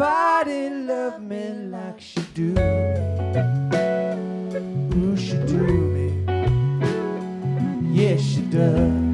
nobody love me like she do me. Ooh, she do me. Yes, she does.